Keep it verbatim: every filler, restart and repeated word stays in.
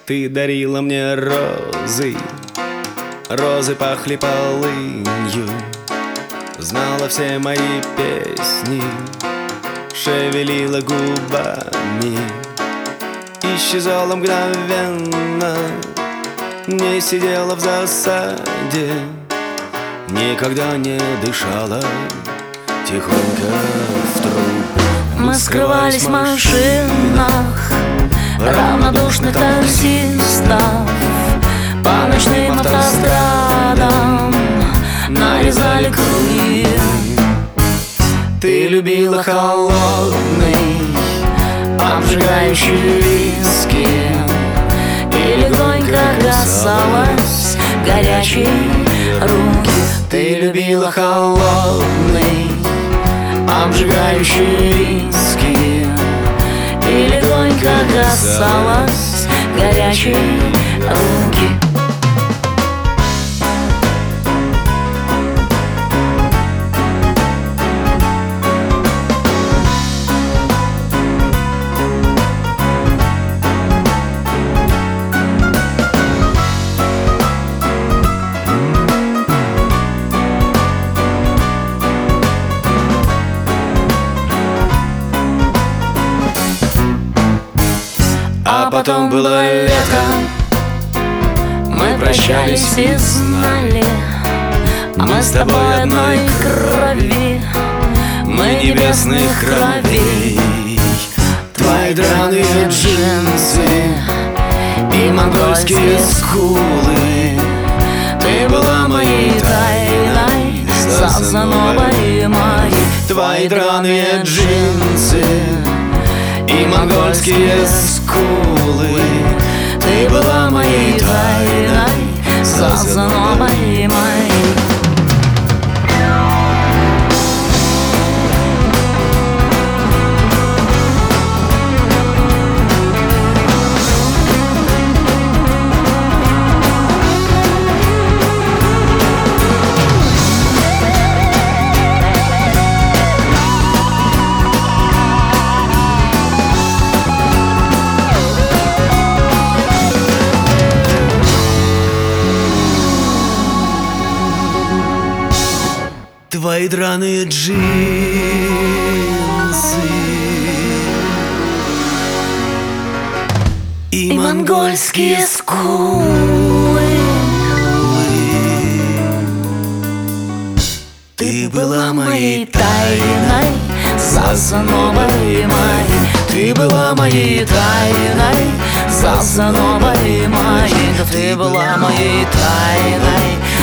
Ты дарила мне розы, розы пахли полынью, знала все мои песни, шевелила губами, исчезала мгновенно, не сидела в засаде, никогда не дышала тихонько в трубу. Мы скрывались в машинах равнодушных таксистов, по ночным автострадам нарезали круги. Ты любила холодный, обжигающий виски и легонько касалась горячей руки. Ты любила холодный, обжигающий виски и легонько касалась горячей руки. А потом было лето, мы прощались и знали, мы с тобой одной крови, мы небесных кровей. Твои драные джинсы и монгольские скулы, ты была моей тайной, Казановой моей. Твои драные джинсы и монгольские скулы, ты была моей тайной, Казановой моей. Твои драные джинсы и монгольские скулы, ты была моей тайной, Казановой моей. ты была моей тайной, Казановой моей. Ты была моей тайной,